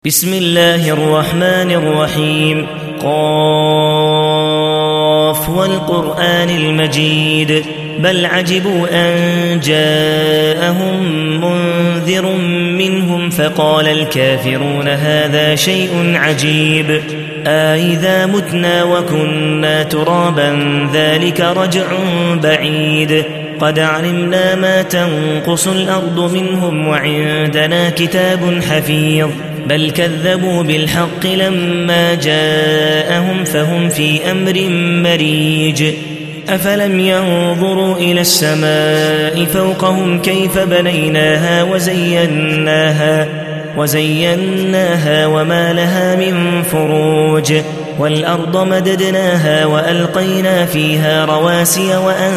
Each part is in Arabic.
بسم الله الرحمن الرحيم. قاف والقرآن المجيد بل عجبوا أن جاءهم منذر منهم فقال الكافرون هذا شيء عجيب أإذا متنا وكنا ترابا ذلك رجع بعيد قد علمنا ما تنقص الأرض منهم وعندنا كتاب حفيظ بل كذبوا بالحق لما جاءهم فهم في أمر مريج أفلم ينظروا إلى السماء فوقهم كيف بنيناها وزيناها وما لها من فروج والأرض مددناها وألقينا فيها رواسي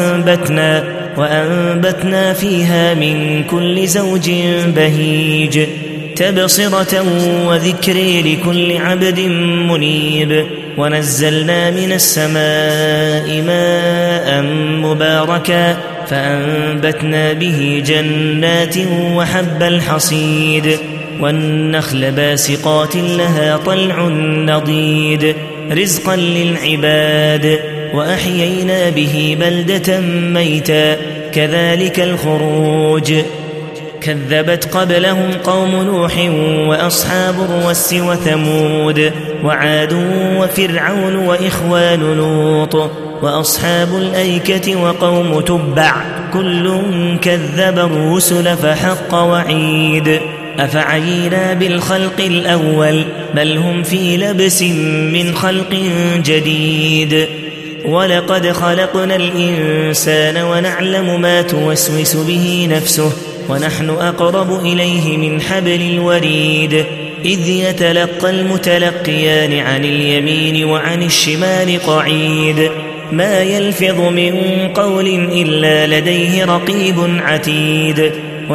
وأنبتنا فيها من كل زوج بهيج تبصرة وذكر لكل عبد منيب ونزلنا من السماء ماء مباركا فأنبتنا به جنات وحب الحصيد والنخل باسقات لها طلع نضيد رزقا للعباد وأحيينا به بلدة ميتا كذلك الخروج كذبت قبلهم قوم نوح وأصحاب الرس وثمود وعاد وفرعون وإخوان لوط وأصحاب الأيكة وقوم تبع كل كذب الرسل فحق وعيد أفعينا بالخلق الأول بل هم في لبس من خلق جديد ولقد خلقنا الإنسان ونعلم ما توسوس به نفسه ونحن أقرب إليه من حبل الوريد إذ يتلقى المتلقيان عن اليمين وعن الشمال قعيد ما يلفظ من قول إلا لديه رقيب عتيد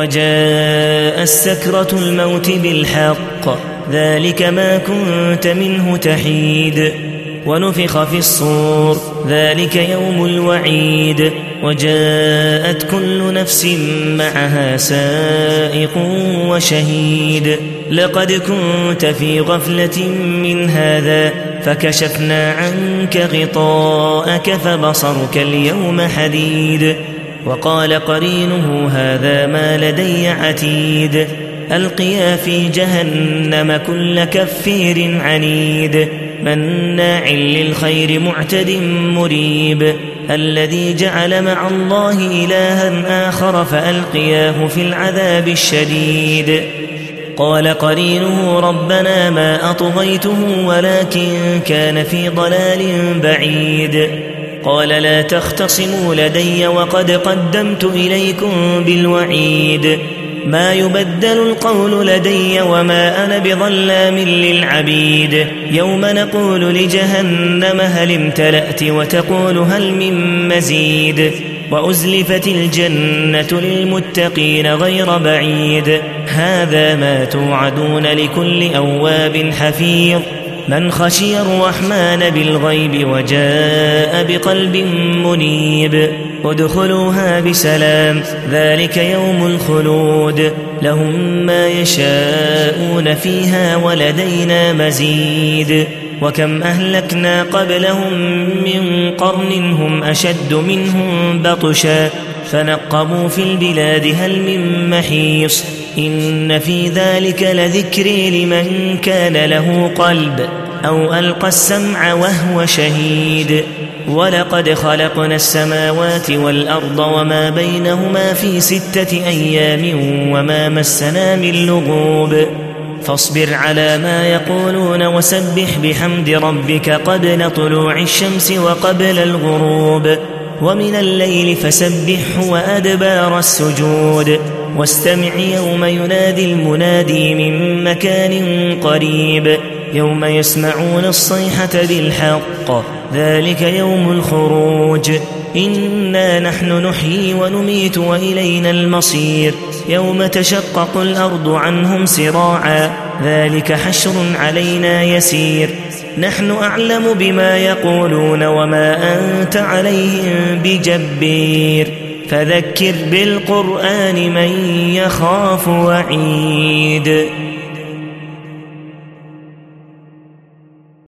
وجاء السكرة الموت بالحق ذلك ما كنت منه تحيد ونفخ في الصور ذلك يوم الوعيد وجاءت كل نفس معها سائق وشهيد لقد كنت في غفلة من هذا فكشفنا عنك غطاءك فبصرك اليوم حديد وقال قرينه هذا ما لدي عتيد ألقيا في جهنم كل كفير عنيد مناع للخير معتد مريب الذي جعل مع الله إلها آخر فألقياه في العذاب الشديد قال قرينه ربنا ما أطغيته ولكن كان في ضلال بعيد قال لا تختصموا لدي وقد قدمت إليكم بالوعيد ما يبدل القول لدي وما أنا بظلام للعبيد يوم نقول لجهنم هل امتلأت وتقول هل من مزيد وأزلفت الجنة للمتقين غير بعيد هذا ما توعدون لكل أواب حفيظ من خشي الرحمن بالغيب وجاء بقلب منيب ادخلوها بسلام ذلك يوم الخلود لهم ما يشاءون فيها ولدينا مزيد وكم أهلكنا قبلهم من قرن هم أشد منهم بطشا فنقبوا في البلاد هل من محيص إن في ذلك لذكر لمن كان له قلب أو ألقى السمع وهو شهيد ولقد خلقنا السماوات والأرض وما بينهما في 6 أيام وما مسنا من لغوب فاصبر على ما يقولون وسبح بحمد ربك قبل طلوع الشمس وقبل الغروب ومن الليل فسبحه وأدبار السجود واستمع يوم ينادي المنادي من مكان قريب يوم يسمعون الصيحة بالحق ذلك يوم الخروج إنا نحن نحيي ونميت وإلينا المصير يوم تشقق الأرض عنهم سراعا ذلك حشر علينا يسير نحن أعلم بما يقولون وما أنت عليهم بجبير فذكر بالقرآن من يخاف وعيد